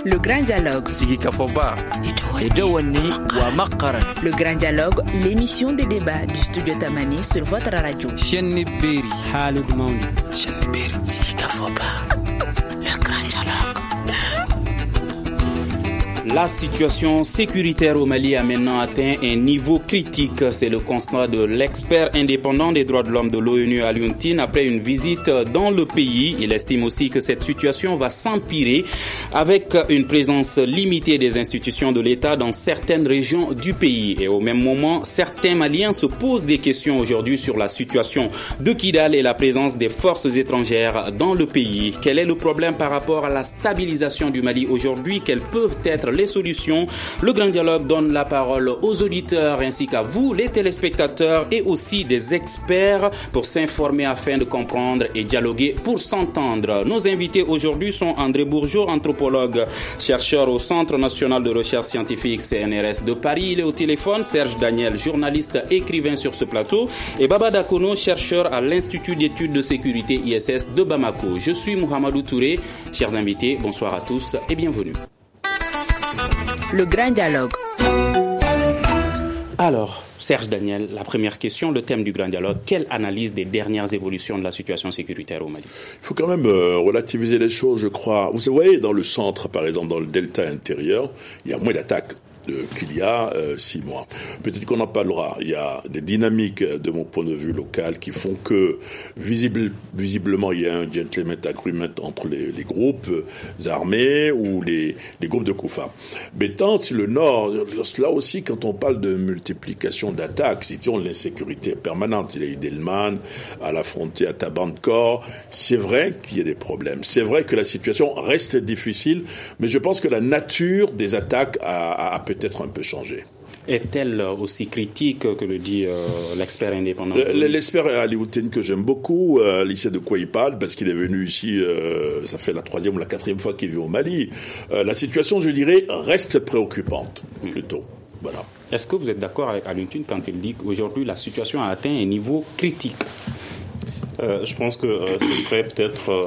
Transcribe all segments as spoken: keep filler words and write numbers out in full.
Le Grand Dialogue. Sigi Kafoba. Edouani wa Makaran. Le Grand Dialogue, l'émission des débats du studio Tamani sur votre radio. Chenni Beri. Halid Mauni. Chenni Beri. Sigi Kafoba. Le Grand Dialogue. La situation sécuritaire au Mali a maintenant atteint un niveau critique. C'est le constat de l'expert indépendant des droits de l'homme de l'ONU, Alioune Tine, après une visite dans le pays. Il estime aussi que cette situation va s'empirer avec une présence limitée des institutions de l'État dans certaines régions du pays. Et au même moment, certains Maliens se posent des questions aujourd'hui sur la situation de Kidal et la présence des forces étrangères dans le pays. Quel est le problème par rapport à la stabilisation du Mali aujourd'hui? Quelles peuvent être les solutions? Le Grand Dialogue donne la parole aux auditeurs ainsi qu'à vous, les téléspectateurs, et aussi des experts pour s'informer afin de comprendre et dialoguer pour s'entendre. Nos invités aujourd'hui sont André Bourgeot, anthropologue, chercheur au Centre national de recherche scientifique C N R S de Paris. Il est au téléphone. Serge Daniel, journaliste, écrivain sur ce plateau, et Baba Dakono, chercheur à l'Institut d'études de sécurité I S S de Bamako. Je suis Mohamedou Touré. Chers invités, bonsoir à tous et bienvenue. Le Grand Dialogue. Alors, Serge Daniel, la première question, le thème du Grand Dialogue, quelle analyse des dernières évolutions de la situation sécuritaire au Mali? Il faut quand même euh, relativiser les choses, je crois. Vous voyez, dans le centre, par exemple, dans le delta intérieur, il y a moins d'attaques qu'il y a euh, six mois. Peut-être qu'on en parlera. Il y a des dynamiques, de mon point de vue local, qui font que, visible, visiblement, il y a un gentleman agreement entre les, les groupes armés ou les, les groupes de Koufa. Mais tant si le Nord, là aussi, quand on parle de multiplication d'attaques, si on l'insécurité permanente, il y a Idelman, à la frontière, à Tabandkor, c'est vrai qu'il y a des problèmes. C'est vrai que la situation reste difficile, mais je pense que la nature des attaques a, a, a peut-être un peu changé. Est-elle aussi critique que le dit euh, l'expert indépendant? L'expert Alioune Tine que j'aime beaucoup, euh, il sait de quoi il parle, parce qu'il est venu ici, euh, ça fait la troisième ou la quatrième fois qu'il vit au Mali. Euh, la situation, je dirais, reste préoccupante, mmh. plutôt. Voilà. Est-ce que vous êtes d'accord avec Alioune Tine quand il dit qu'aujourd'hui la situation a atteint un niveau critique? euh, Je pense que euh, ce serait peut-être... Euh,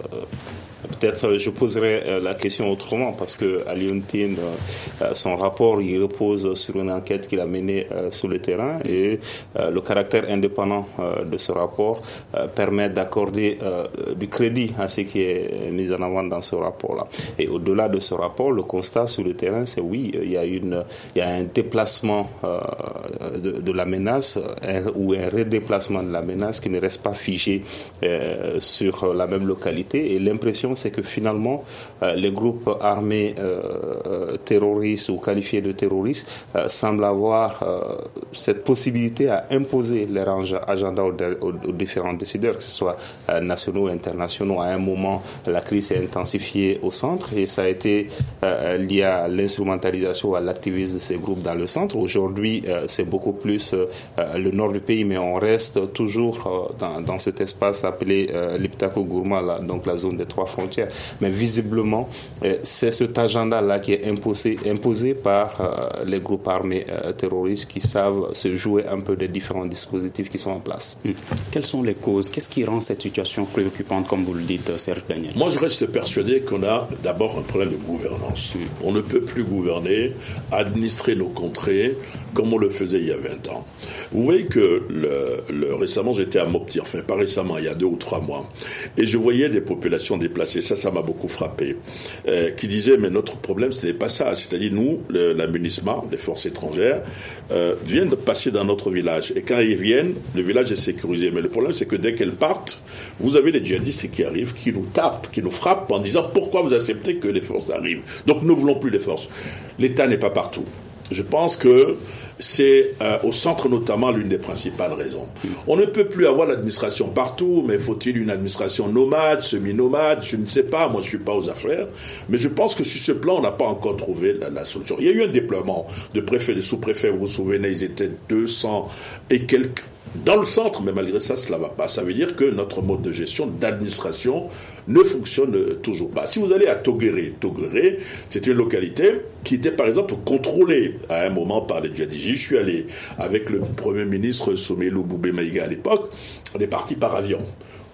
Peut-être je poserai la question autrement, parce que Alioune Tine, son rapport, il repose sur une enquête qu'il a menée sur le terrain, et le caractère indépendant de ce rapport permet d'accorder du crédit à ce qui est mis en avant dans ce rapport-là. Et au-delà de ce rapport, le constat sur le terrain, c'est oui, il y a une, il y a un déplacement de, de la menace un, ou un redéplacement de la menace qui ne reste pas figé sur la même localité, et l'impression c'est que finalement, euh, les groupes armés euh, terroristes ou qualifiés de terroristes euh, semblent avoir euh, cette possibilité à imposer leur agenda aux, aux, aux différents décideurs, que ce soit euh, nationaux ou internationaux. À un moment, la crise s'est intensifiée au centre, et ça a été euh, lié à l'instrumentalisation, à l'activisme de ces groupes dans le centre. Aujourd'hui, euh, c'est beaucoup plus euh, le nord du pays, mais on reste toujours euh, dans, dans cet espace appelé euh, l'Iptako-Gourma, donc la zone des trois frontières. Mais visiblement, euh, c'est cet agenda-là qui est imposé, imposé par euh, les groupes armés euh, terroristes qui savent se jouer un peu des différents dispositifs qui sont en place. Mmh. Quelles sont les causes? Qu'est-ce qui rend cette situation préoccupante, comme vous le dites, Serge Daniel? Moi, je reste persuadé qu'on a d'abord un problème de gouvernance. Mmh. On ne peut plus gouverner, administrer nos contrées comme on le faisait il y a vingt ans. Vous voyez que le, le, récemment, j'étais à Mopti, enfin pas récemment, il y a deux ou trois mois, et je voyais des populations déplacées. Ça, ça m'a beaucoup frappé, euh, qui disait, mais notre problème, ce n'est pas ça. C'est-à-dire, nous, le, la MINUSMA, les forces étrangères, euh, viennent de passer dans notre village. Et quand ils viennent, le village est sécurisé. Mais le problème, c'est que dès qu'elles partent, vous avez les djihadistes qui arrivent, qui nous tapent, qui nous frappent en disant, pourquoi vous acceptez que les forces arrivent? Donc, nous ne voulons plus les forces. L'État n'est pas partout. Je pense que c'est euh, au centre notamment l'une des principales raisons. On ne peut plus avoir l'administration partout, mais faut-il une administration nomade, semi-nomade? Je ne sais pas, moi je ne suis pas aux affaires, mais je pense que sur ce plan, on n'a pas encore trouvé la, la solution. Il y a eu un déploiement de préfets, de sous-préfets, vous vous souvenez, ils étaient deux cents et quelques dans le centre, mais malgré ça, cela ne va pas. Ça veut dire que notre mode de gestion, d'administration, ne fonctionne toujours pas. Si vous allez à Toguéré, Toguéré, c'est une localité qui était par exemple contrôlée à un moment par les djihadistes. Je suis allé avec le Premier ministre Soumeilou Boubé Maïga à l'époque, on est parti par avion.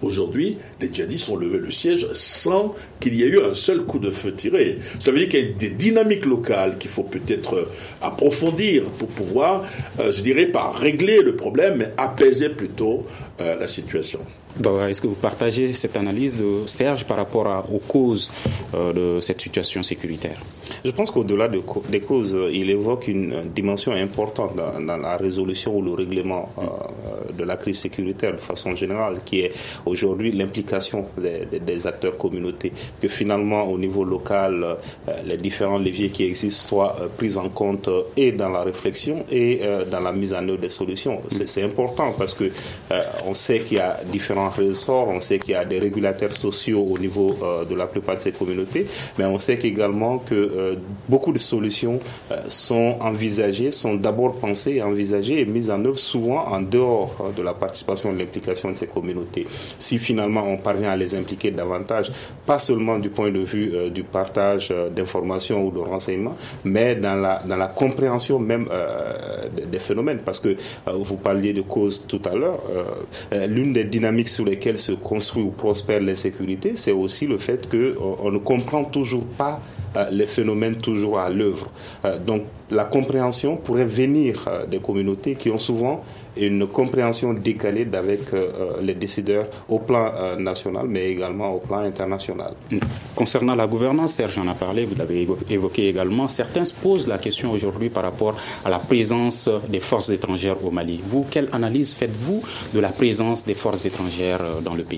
Aujourd'hui, les djihadistes ont levé le siège sans qu'il y ait eu un seul coup de feu tiré. Ça veut dire qu'il y a des dynamiques locales qu'il faut peut-être approfondir pour pouvoir, euh, je dirais pas régler le problème, mais apaiser plutôt euh, la situation. Bon, est-ce que vous partagez cette analyse de Serge par rapport à, aux causes euh, de cette situation sécuritaire? Je pense qu'au-delà de, des causes, il évoque une dimension importante dans, dans la résolution ou le règlement euh, de la crise sécuritaire de façon générale, qui est aujourd'hui l'implication des, des, des acteurs communautaires, que finalement au niveau local, euh, les différents leviers qui existent soient euh, pris en compte euh, et dans la réflexion et euh, dans la mise en œuvre des solutions. C'est, c'est important parce que euh, on sait qu'il y a différents ressorts, on sait qu'il y a des régulateurs sociaux au niveau euh, de la plupart de ces communautés, mais on sait également que euh, beaucoup de solutions euh, sont envisagées, sont d'abord pensées, envisagées et mises en œuvre souvent en dehors euh, de la participation et de l'implication de ces communautés. Si finalement on parvient à les impliquer davantage, pas seulement du point de vue euh, du partage euh, d'informations ou de renseignements, mais dans la, dans la compréhension même euh, des, des phénomènes, parce que euh, vous parliez de causes tout à l'heure, euh, l'une des dynamiques sur lesquelles se construit ou prospère l'insécurité, c'est aussi le fait qu'on on ne comprend toujours pas euh, les phénomènes toujours à l'œuvre. Euh, donc la compréhension pourrait venir euh, des communautés qui ont souvent une compréhension décalée d'avec euh, les décideurs au plan euh, national, mais également au plan international. Concernant la gouvernance, Serge en a parlé, vous l'avez évoqué également, certains se posent la question aujourd'hui par rapport à la présence des forces étrangères au Mali. Vous, quelle analyse faites-vous de la présence des forces étrangères dans le pays ?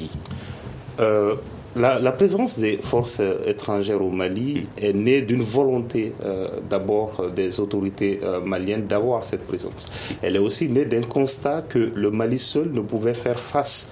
euh, La, la présence des forces étrangères au Mali est née d'une volonté euh, d'abord des autorités euh, maliennes d'avoir cette présence. Elle est aussi née d'un constat que le Mali seul ne pouvait faire face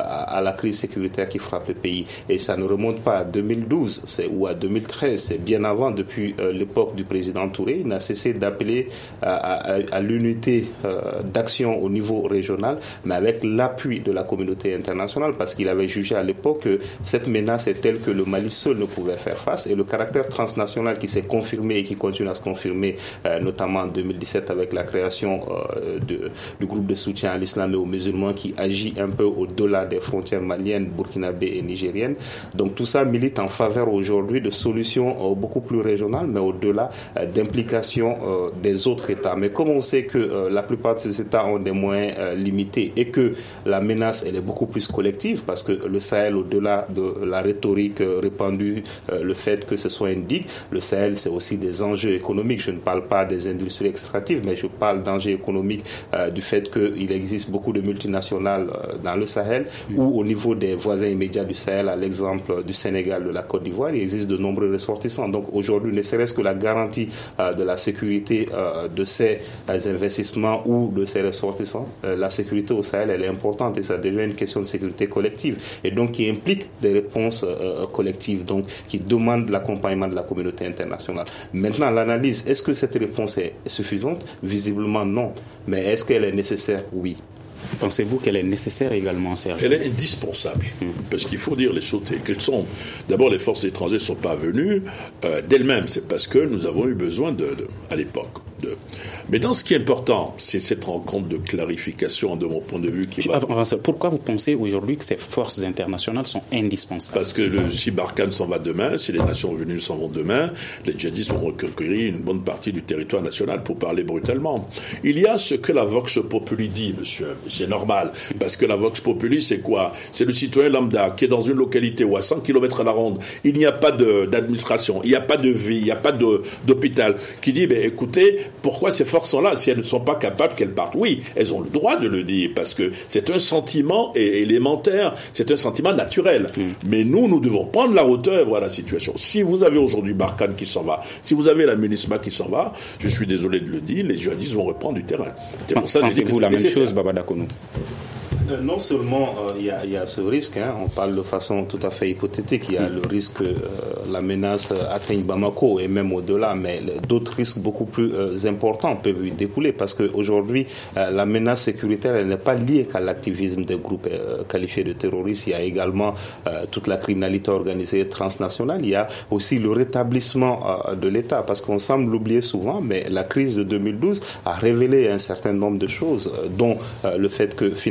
à la crise sécuritaire qui frappe le pays. Et ça ne remonte pas à deux mille douze c'est, ou à deux mille treize, c'est bien avant, depuis euh, l'époque du président Touré. Il n'a cessé d'appeler à, à, à l'unité euh, d'action au niveau régional, mais avec l'appui de la communauté internationale, parce qu'il avait jugé à l'époque que cette menace est telle que le Mali seul ne pouvait faire face, et le caractère transnational qui s'est confirmé et qui continue à se confirmer, euh, notamment en deux mille dix-sept avec la création euh, de, du groupe de soutien à l'islam et aux musulmans qui agit un peu au-delà des frontières maliennes, burkinabé et nigériennes. Donc tout ça milite en faveur aujourd'hui de solutions euh, beaucoup plus régionales, mais au-delà euh, d'implication euh, des autres États. Mais comme on sait que euh, la plupart de ces États ont des moyens euh, limités et que la menace elle est beaucoup plus collective, parce que le Sahel, au-delà de la rhétorique euh, répandue, euh, le fait que ce soit une digue, le Sahel c'est aussi des enjeux économiques. Je ne parle pas des industries extractives, mais je parle d'enjeux économiques euh, du fait qu'il existe beaucoup de multinationales euh, dans le Sahel, ou au niveau des voisins immédiats du Sahel, à l'exemple du Sénégal, de la Côte d'Ivoire, il existe de nombreux ressortissants. Donc aujourd'hui, ne serait-ce que la garantie euh, de la sécurité euh, de ces euh, investissements ou de ces ressortissants, euh, la sécurité au Sahel, elle est importante et ça devient une question de sécurité collective, et donc qui implique des réponses euh, collectives, donc qui demandent l'accompagnement de la communauté internationale. Maintenant, l'analyse, est-ce que cette réponse est suffisante ? Visiblement non, mais est-ce qu'elle est nécessaire ? Oui. Pensez-vous qu'elle est nécessaire également, Serge ? Elle est indispensable, mmh. parce qu'il faut dire les choses qu'elles sont. D'abord, les forces étrangères ne sont pas venues euh, d'elles-mêmes, c'est parce que nous avons eu besoin, de, de, à l'époque. De... Mais dans ce qui est important, c'est cette rencontre de clarification, de mon point de vue, qui va... Pourquoi vous pensez aujourd'hui que ces forces internationales sont indispensables ? Parce que le, si Barkhane s'en va demain, si les Nations Unies s'en vont demain, les djihadistes vont reconquérir une bonne partie du territoire national, pour parler brutalement. Il y a ce que la Vox Populi dit, monsieur. C'est normal, parce que la Vox Populi, c'est quoi ? C'est le citoyen lambda qui est dans une localité où à cent kilomètres à la ronde, il n'y a pas de, d'administration, il n'y a pas de vie, il n'y a pas de, d'hôpital, qui dit, ben, écoutez, pourquoi ces forces sont là si elles ne sont pas capables qu'elles partent ? Oui, elles ont le droit de le dire, parce que c'est un sentiment élémentaire, c'est un sentiment naturel. Mm. Mais nous, nous devons prendre la hauteur et voir la situation. Si vous avez aujourd'hui Barkhane qui s'en va, si vous avez la MINUSMA qui s'en va, je suis désolé de le dire, les djihadistes vont reprendre du terrain. C'est pour ça que je dis que c'est la même chose, Baba Dakonou. Non seulement il euh, y, y a ce risque, hein, on parle de façon tout à fait hypothétique, il y a le risque que euh, la menace atteigne Bamako et même au-delà, mais d'autres risques beaucoup plus euh, importants peuvent y découler, parce qu'aujourd'hui, euh, la menace sécuritaire, elle n'est pas liée qu'à l'activisme des groupes euh, qualifiés de terroristes. Il y a également euh, toute la criminalité organisée transnationale, il y a aussi le rétablissement euh, de l'État, parce qu'on semble l'oublier souvent, mais la crise de deux mille douze a révélé un certain nombre de choses, euh, dont euh, le fait que finalement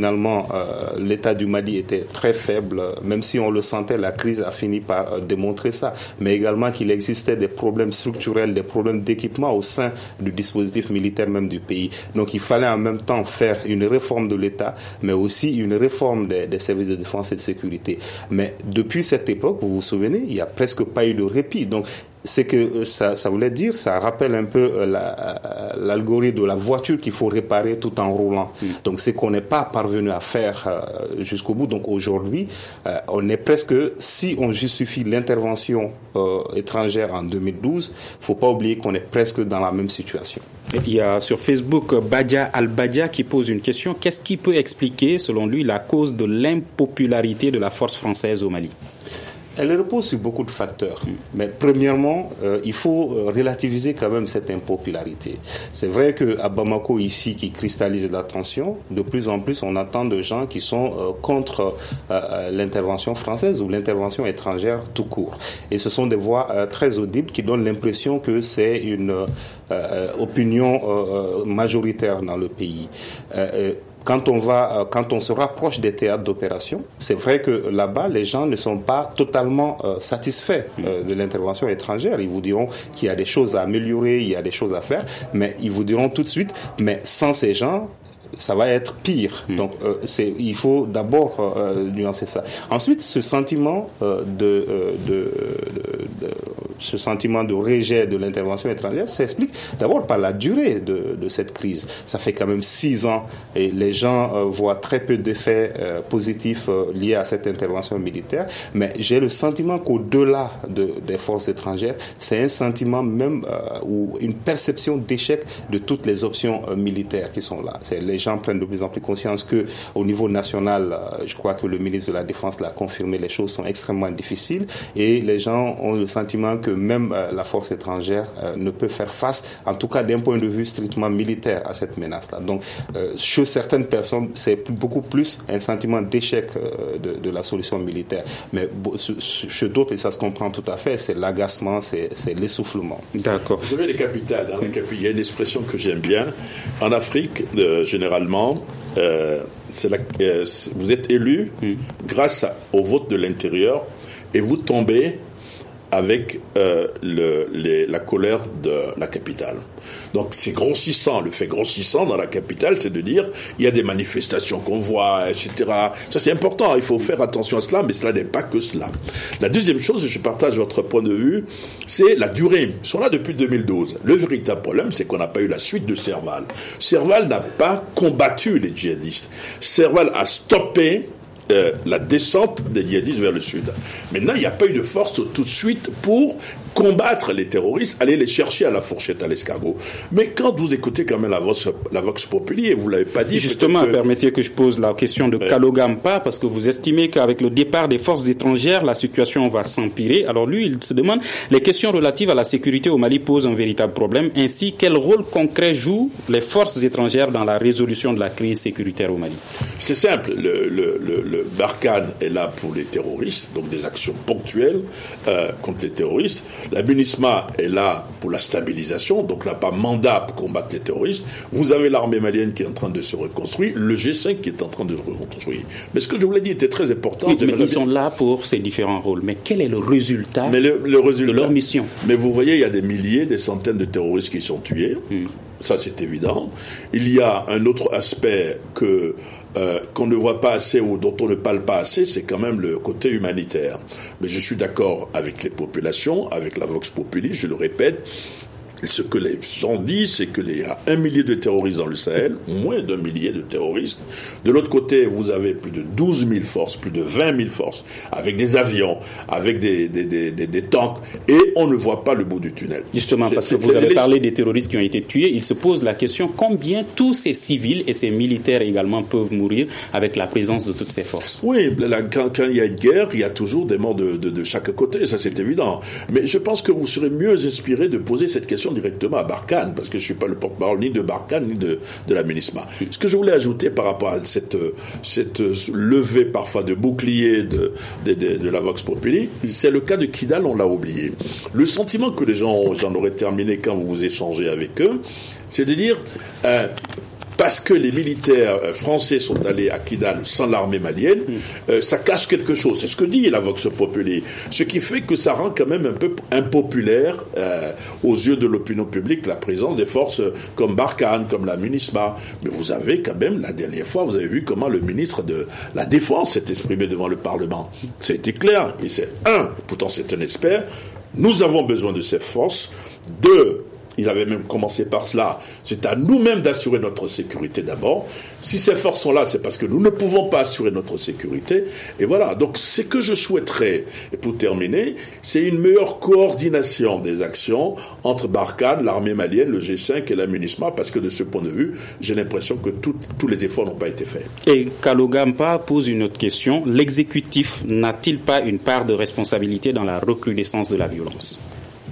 euh, l'État du Mali était très faible, même si on le sentait, la crise a fini par euh, démontrer ça, mais également qu'il existait des problèmes structurels, des problèmes d'équipement au sein du dispositif militaire même du pays. Donc il fallait en même temps faire une réforme de l'État, mais aussi une réforme des, des services de défense et de sécurité. Mais depuis cette époque, vous vous souvenez, il n'y a presque pas eu de répit. Donc c'est que ça, ça voulait dire, ça rappelle un peu la, l'algorithme de la voiture qu'il faut réparer tout en roulant. Mm. Donc c'est qu'on n'est pas parvenu à faire euh, jusqu'au bout. Donc aujourd'hui, euh, on est presque, si on justifie l'intervention euh, étrangère en deux mille douze, il ne faut pas oublier qu'on est presque dans la même situation. Il y a sur Facebook Badia Al-Badia qui pose une question. Qu'est-ce qui peut expliquer, selon lui, la cause de l'impopularité de la force française au Mali ? Elle repose sur beaucoup de facteurs. Mais premièrement, euh, il faut euh, relativiser quand même cette impopularité. C'est vrai qu'à Bamako, ici, qui cristallise l'attention, de plus en plus, on entend de gens qui sont euh, contre euh, l'intervention française ou l'intervention étrangère tout court. Et ce sont des voix euh, très audibles qui donnent l'impression que c'est une euh, opinion euh, majoritaire dans le pays. Euh, Quand on va, quand on se rapproche des théâtres d'opération, c'est vrai que là-bas, les gens ne sont pas totalement euh, satisfaits euh, de l'intervention étrangère. Ils vous diront qu'il y a des choses à améliorer, il y a des choses à faire, mais ils vous diront tout de suite, mais sans ces gens, ça va être pire. Mmh. Donc, euh, c'est, il faut d'abord euh, nuancer ça. Ensuite, ce sentiment euh, de, euh, de, de, de ce sentiment de rejet de l'intervention étrangère s'explique d'abord par la durée de, de cette crise. Ça fait quand même six ans et les gens euh, voient très peu d'effets euh, positifs euh, liés à cette intervention militaire. Mais j'ai le sentiment qu'au-delà de, des forces étrangères, c'est un sentiment même euh, ou une perception d'échec de toutes les options euh, militaires qui sont là. C'est, les gens prennent de plus en plus conscience que au niveau national, euh, je crois que le ministre de la Défense l'a confirmé, les choses sont extrêmement difficiles et les gens ont le sentiment que que même euh, la force étrangère euh, ne peut faire face, en tout cas d'un point de vue strictement militaire, à cette menace-là. Donc, euh, chez certaines personnes, c'est beaucoup plus un sentiment d'échec euh, de, de la solution militaire. Mais bo- chez d'autres, et ça se comprend tout à fait, c'est l'agacement, c'est, c'est l'essoufflement. D'accord. Vous savez, les capitales, dans les capitales, il y a une expression que j'aime bien. En Afrique, euh, généralement, euh, c'est la, euh, vous êtes élu mm. grâce à, au vote de l'intérieur et vous tombez avec euh, le, les, la colère de la capitale. Donc c'est grossissant, le fait grossissant dans la capitale, c'est de dire il y a des manifestations qu'on voit, et cetera. Ça c'est important, il faut faire attention à cela, mais cela n'est pas que cela. La deuxième chose, et je partage votre point de vue, c'est la durée. Ils sont là depuis deux mille douze. Le véritable problème, c'est qu'on n'a pas eu la suite de Serval. Serval n'a pas combattu les djihadistes. Serval a stoppé Euh, la descente des djihadistes vers le sud. Maintenant, il n'y a pas eu de force tout de suite pour combattre les terroristes, aller les chercher à la fourchette, à l'escargot. Mais quand vous écoutez quand même la Vox, la Vox Populi, et vous ne l'avez pas dit... Justement, que... permettez que je pose la question de ouais. Kalogampa, parce que vous estimez qu'avec le départ des forces étrangères, la situation va s'empirer. Alors lui, il se demande, les questions relatives à la sécurité au Mali posent un véritable problème. Ainsi, quel rôle concret jouent les forces étrangères dans la résolution de la crise sécuritaire au Mali? C'est simple, le, le, le, le Barkhane est là pour les terroristes, donc des actions ponctuelles euh, contre les terroristes. La MINUSMA est là pour la stabilisation, donc n'a pas mandat pour combattre les terroristes. Vous avez l'armée malienne qui est en train de se reconstruire, le G cinq qui est en train de se reconstruire. Mais ce que je vous l'ai dit était très important. Oui, mais ils bien... sont là pour ces différents rôles. Mais quel est le résultat, mais le, le résultat de leur mission? Mais vous voyez, il y a des milliers, des centaines de terroristes qui sont tués. Hmm. Ça, c'est évident. Il y a un autre aspect que... Euh, qu'on ne voit pas assez ou dont on ne parle pas assez, c'est quand même le côté humanitaire. Mais je suis d'accord avec les populations, avec la Vox Populi, je le répète. Ce que les gens disent, c'est qu'il y a un millier de terroristes dans le Sahel, moins d'un millier de terroristes. De l'autre côté, vous avez plus de douze mille forces, plus de vingt mille forces, avec des avions, avec des, des, des, des, des tanks, et on ne voit pas le bout du tunnel. Justement, c'est, parce c'est, que vous avez les... parlé des terroristes qui ont été tués, il se pose la question combien tous ces civils et ces militaires également peuvent mourir avec la présence de toutes ces forces. Oui, là, quand, quand il y a une guerre, il y a toujours des morts de, de, de chaque côté, ça c'est évident. Mais je pense que vous serez mieux inspiré de poser cette question directement à Barkhane, parce que je ne suis pas le porte-parole ni de Barkhane ni de, de la MINUSMA. Ce que je voulais ajouter par rapport à cette, cette levée parfois de bouclier de, de, de, de la Vox Populi, c'est le cas de Kidal, on l'a oublié. Le sentiment que les gens, j'en aurais terminé quand vous échangez avec eux, c'est de dire... Euh, parce que les militaires français sont allés à Kidal sans l'armée malienne, euh, ça cache quelque chose. C'est ce que dit la Vox Populi. Ce qui fait que ça rend quand même un peu impopulaire euh, aux yeux de l'opinion publique la présence des forces comme Barkhane, comme la MINUSMA. Mais vous avez quand même, la dernière fois, vous avez vu comment le ministre de la Défense s'est exprimé devant le Parlement. C'était clair. Et c'est un, pourtant c'est un expert, nous avons besoin de ces forces. Deux, il avait même commencé par cela, c'est à nous-mêmes d'assurer notre sécurité d'abord. Si ces forces sont là, c'est parce que nous ne pouvons pas assurer notre sécurité. Et voilà, donc ce que je souhaiterais, et pour terminer, c'est une meilleure coordination des actions entre Barkhane, l'armée malienne, le G cinq et la MINUSMA, parce que de ce point de vue, j'ai l'impression que tout, tous les efforts n'ont pas été faits. Et Kalogampa pose une autre question. L'exécutif n'a-t-il pas une part de responsabilité dans la recrudescence de la violence ?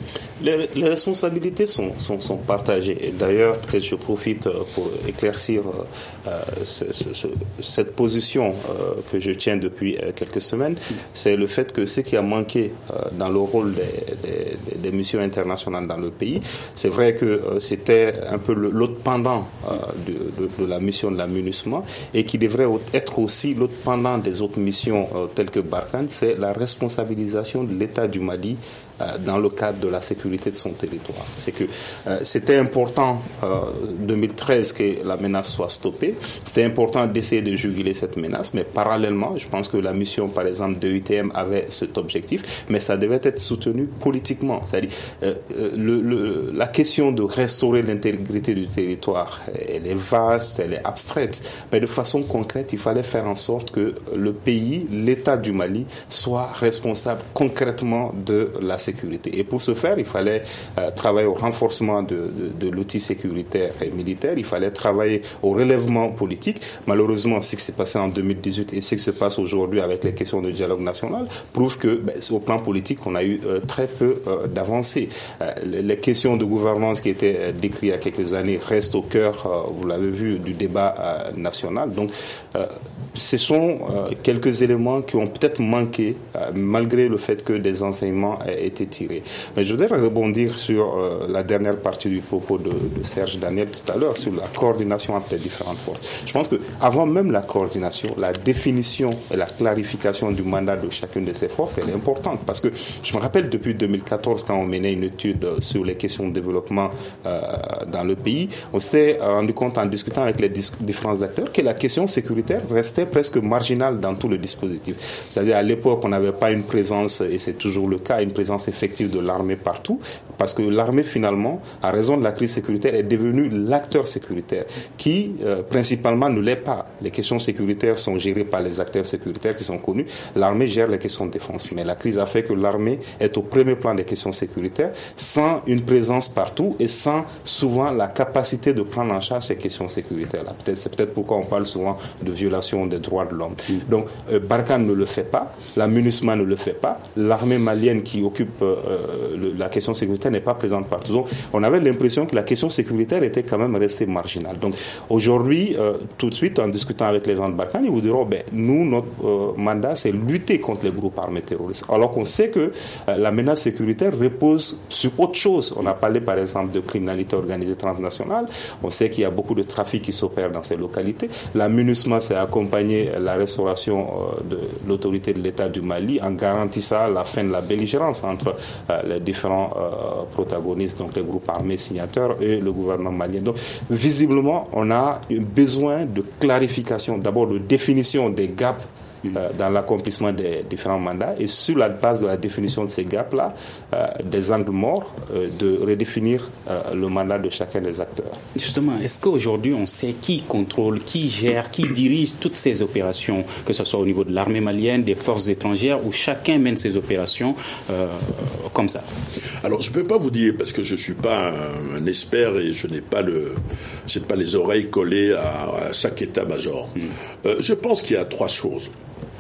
Les, les responsabilités sont, sont, sont partagées. Et d'ailleurs, peut-être je profite pour éclaircir euh, ce, ce, ce, cette position euh, que je tiens depuis quelques semaines. C'est le fait que ce qui a manqué euh, dans le rôle des, des, des missions internationales dans le pays, c'est vrai que euh, c'était un peu le, l'autre pendant euh, de, de, de la mission de la MINUSMA et qui devrait être aussi l'autre pendant des autres missions euh, telles que Barkhane, c'est la responsabilisation de l'État du Mali dans le cadre de la sécurité de son territoire. C'est que euh, c'était important euh, deux mille treize que la menace soit stoppée. C'était important d'essayer de juguler cette menace, mais parallèlement, je pense que la mission, par exemple, de l'U T M avait cet objectif, mais ça devait être soutenu politiquement. C'est-à-dire, euh, le, le, la question de restaurer l'intégrité du territoire, elle est vaste, elle est abstraite, mais de façon concrète, il fallait faire en sorte que le pays, l'État du Mali, soit responsable concrètement de la sécurité. Et pour ce faire, il fallait euh, travailler au renforcement de, de, de l'outil sécuritaire et militaire, il fallait travailler au relèvement politique. Malheureusement, ce qui s'est passé en deux mille dix-huit et ce qui se passe aujourd'hui avec les questions de dialogue national prouve que, ben, au plan politique, on a eu euh, très peu euh, d'avancées. Euh, les, les questions de gouvernance qui étaient euh, décrites il y a quelques années restent au cœur, euh, vous l'avez vu, du débat euh, national. Donc, euh, ce sont euh, quelques éléments qui ont peut-être manqué, euh, malgré le fait que des enseignements aient été tirés. Mais je voudrais rebondir sur euh, la dernière partie du propos de, de Serge Daniel tout à l'heure, sur la coordination entre les différentes forces. Je pense qu'avant même la coordination, la définition et la clarification du mandat de chacune de ces forces, elle est importante. Parce que je me rappelle depuis deux mille quatorze, quand on menait une étude sur les questions de développement euh, dans le pays, on s'était rendu compte en discutant avec les dis- différents acteurs que la question sécuritaire restait presque marginale dans tout le dispositif. C'est-à-dire à l'époque, on n'avait pas une présence, et c'est toujours le cas, une présence effective de l'armée partout, parce que l'armée finalement, à raison de la crise sécuritaire, est devenue l'acteur sécuritaire qui euh, principalement ne l'est pas. Les questions sécuritaires sont gérées par les acteurs sécuritaires qui sont connus. L'armée gère les questions de défense, mais la crise a fait que l'armée est au premier plan des questions sécuritaires, sans une présence partout et sans souvent la capacité de prendre en charge ces questions sécuritaires-là. Peut-être, c'est peut-être pourquoi on parle souvent de violation des droits de l'homme. Mm. Donc euh, Barkhane ne le fait pas, la MINUSMA ne le fait pas, l'armée malienne qui occupe euh, le, la question sécuritaire n'est pas présente partout. Donc on avait l'impression que la question sécuritaire était quand même restée marginale. Donc aujourd'hui, euh, tout de suite, en discutant avec les gens de Barkhane, ils vous diront, ben, nous, notre euh, mandat, c'est lutter contre les groupes armés terroristes. Alors qu'on sait que euh, la menace sécuritaire repose sur autre chose. On a parlé par exemple de criminalité organisée transnationale. On sait qu'il y a beaucoup de trafic qui s'opère dans ces localités. La MINUSMA, c'est accompagner la restauration euh, de l'autorité de l'État du Mali en garantissant la fin de la belligérance entre euh, les différents euh, protagonistes, donc les groupes armés signataires et le gouvernement malien. Donc, visiblement, on a besoin de clarification, d'abord de définition des gaps Euh, dans l'accomplissement des différents mandats et sur la base de la définition de ces gaps-là, euh, des angles morts, euh, de redéfinir euh, le mandat de chacun des acteurs. Justement, est-ce qu'aujourd'hui on sait qui contrôle, qui gère, qui dirige toutes ces opérations, que ce soit au niveau de l'armée malienne, des forces étrangères, où chacun mène ses opérations euh, comme ça? Alors je ne peux pas vous dire, parce que je ne suis pas un, un expert et je n'ai pas, le, je n'ai pas les oreilles collées à, à chaque état-major. Mm. Euh, je pense qu'il y a trois choses.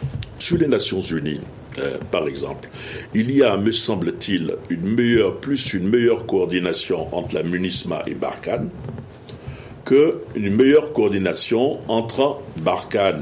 Sur les Nations Unies, euh, par exemple, il y a, me semble-t-il, une meilleure, plus une meilleure coordination entre la MINUSMA et Barkhane qu'une meilleure coordination entre Barkhane,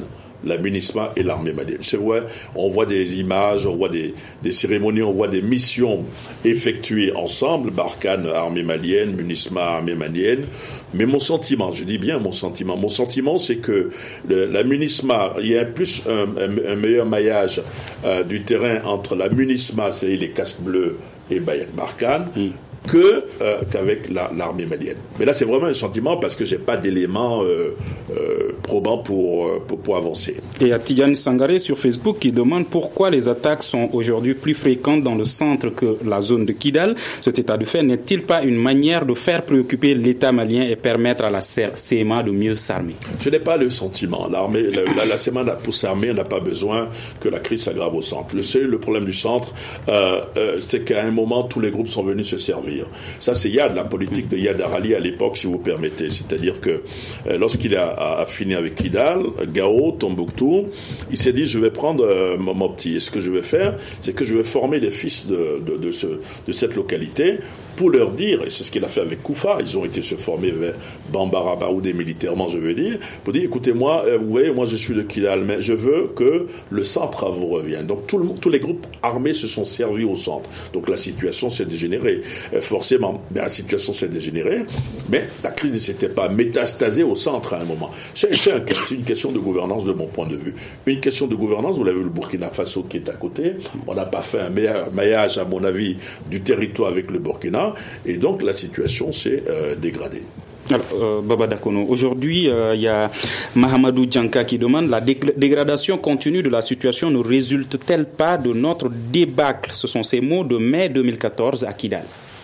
la MINUSMA et l'armée malienne. C'est vrai, on voit des images, on voit des, des cérémonies, on voit des missions effectuées ensemble, Barkhane, armée malienne, MINUSMA, armée malienne. Mais mon sentiment, je dis bien mon sentiment, mon sentiment c'est que le, la MINUSMA, il y a plus un, un, un meilleur maillage euh, du terrain entre la MINUSMA, c'est-à-dire les casques bleus, et Barkhane, mm. que euh, qu'avec la, l'armée malienne. Mais là, c'est vraiment un sentiment parce que j'ai pas d'éléments euh, euh, probants pour, pour pour avancer. Et il y a Tidiane Sangaré sur Facebook qui demande pourquoi les attaques sont aujourd'hui plus fréquentes dans le centre que la zone de Kidal. Cet état de fait n'est-il pas une manière de faire préoccuper l'État malien et permettre à la C E M A de mieux s'armer? Je n'ai pas le sentiment. L'armée, la, la, la C E M A pour s'armer n'a pas besoin que la crise s'aggrave au centre. Le seul le problème du centre, euh, euh, c'est qu'à un moment tous les groupes sont venus se servir. Ça, c'est Yad, la politique de Yad Arali à l'époque, si vous permettez. C'est-à-dire que euh, lorsqu'il a, a, a fini avec Kidal, Gao, Tombouctou, il s'est dit, je vais prendre euh, mon, mon petit. Et ce que je vais faire, c'est que je vais former les fils de, de, de, ce, de cette localité pour leur dire, et c'est ce qu'il a fait avec Koufa, ils ont été se former vers Bambara Baoudé militairement, je veux dire, pour dire, écoutez-moi, euh, vous voyez, moi je suis de Kidal, mais je veux que le centre vous revienne. Donc tout le, tous les groupes armés se sont servis au centre. Donc la situation s'est dégénérée. Euh, forcément, mais la situation s'est dégénérée, mais la crise ne s'était pas métastasée au centre à un moment. C'est, c'est, un, c'est une question de gouvernance de mon point de vue. Une question de gouvernance, vous l'avez vu, le Burkina Faso qui est à côté, on n'a pas fait un meilleur maillage, à mon avis, du territoire avec le Burkina, et donc la situation s'est euh, dégradée. Alors, euh, Baba Dakono, aujourd'hui, il euh, y a Mahamadou Djanka qui demande la dé- dégradation continue de la situation ne résulte-t-elle pas de notre débâcle? Ce sont ces mots de mai deux mille quatorze à Kidal.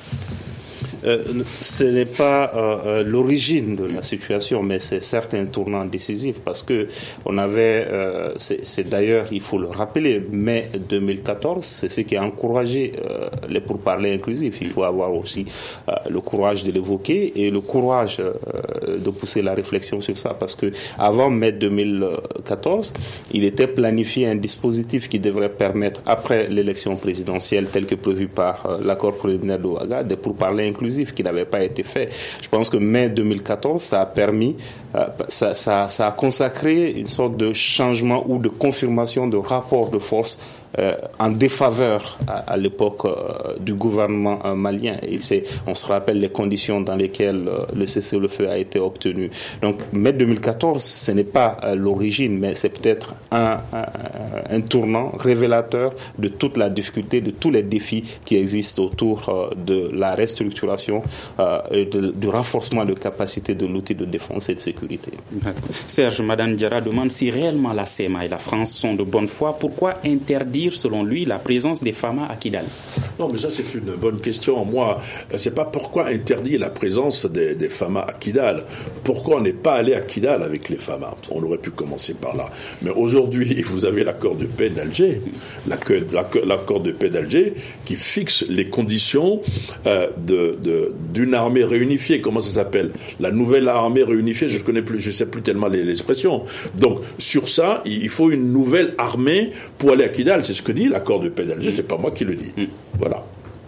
Euh, ce n'est pas euh, l'origine de la situation, mais c'est certes un tournant décisif parce que on avait, euh, c'est, c'est d'ailleurs, il faut le rappeler, mai deux mille quatorze, c'est ce qui a encouragé euh, les pourparlers inclusifs. Il faut avoir aussi euh, le courage de l'évoquer et le courage euh, de pousser la réflexion sur ça, parce que avant mai deux mille quatorze, il était planifié un dispositif qui devrait permettre, après l'élection présidentielle telle que prévue par euh, l'accord préliminaire d'Ouaga, des pourparlers inclusifs qui n'avait pas été fait. Je pense que mai deux mille quatorze, ça a permis, euh, ça, ça, ça a consacré une sorte de changement ou de confirmation de rapport de force Euh, en défaveur à, à l'époque euh, du gouvernement euh, malien. Et c'est, on se rappelle les conditions dans lesquelles euh, le cessez-le-feu a été obtenu. Donc, mai deux mille quatorze, ce n'est pas euh, l'origine, mais c'est peut-être un, un, un tournant révélateur de toute la difficulté, de tous les défis qui existent autour euh, de la restructuration euh, et de, du renforcement de capacité de l'outil de défense et de sécurité. Serge, Madame Diarra demande si réellement la C E M A et la France sont de bonne foi. Pourquoi interdire selon lui, la présence des F A M A à Kidal? Non, mais ça, c'est une bonne question. Moi, c'est pas pourquoi interdire la présence des, des F A M A à Kidal. Pourquoi on n'est pas allé à Kidal avec les F A M A? On aurait pu commencer par là. Mais aujourd'hui, vous avez l'accord de paix d'Alger, l'accord, l'accord de paix d'Alger qui fixe les conditions euh, de, de, d'une armée réunifiée. Comment ça s'appelle? La nouvelle armée réunifiée, je ne connais plus, je sais plus tellement l'expression. Donc, sur ça, il faut une nouvelle armée pour aller à Kidal. C'est ce que dit l'accord de paix d'Alger, mmh. c'est pas moi qui le dis. Mmh. Voilà.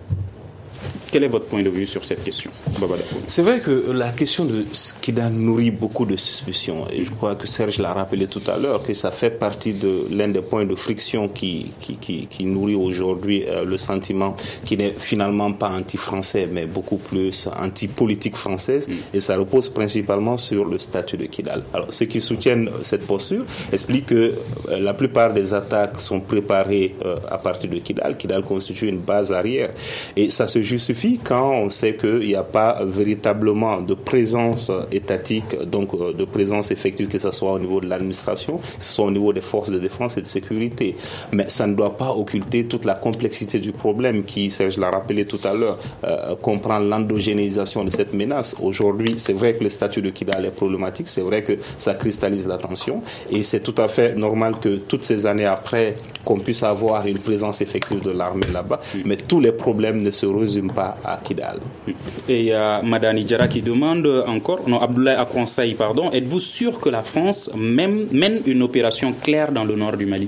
Quel est votre point de vue sur cette question, Baba Dakono? C'est vrai que la question de Kidal nourrit beaucoup de suspicions. Et je crois que Serge l'a rappelé tout à l'heure, que ça fait partie de l'un des points de friction qui, qui, qui, qui nourrit aujourd'hui euh, le sentiment qui n'est finalement pas anti-français, mais beaucoup plus anti-politique française. Mm. Et ça repose principalement sur le statut de Kidal. Alors, ceux qui soutiennent cette posture expliquent que euh, la plupart des attaques sont préparées euh, à partir de Kidal. Kidal constitue une base arrière. Et ça se justifie quand on sait qu'il n'y a pas véritablement de présence étatique, donc de présence effective, que ce soit au niveau de l'administration, que ce soit au niveau des forces de défense et de sécurité. Mais ça ne doit pas occulter toute la complexité du problème qui, Serge l'a rappelé tout à l'heure, euh, comprend l'endogénéisation de cette menace. Aujourd'hui, c'est vrai que le statut de Kidal est problématique, c'est vrai que ça cristallise l'attention et c'est tout à fait normal que toutes ces années après, qu'on puisse avoir une présence effective de l'armée là-bas, mmh. mais tous les problèmes ne se résument pas à Kidal. Et il y a Madani Diarra qui demande encore, non, Abdoulaye Akronsaï, pardon, êtes-vous sûr que la France même, mène une opération claire dans le nord du Mali?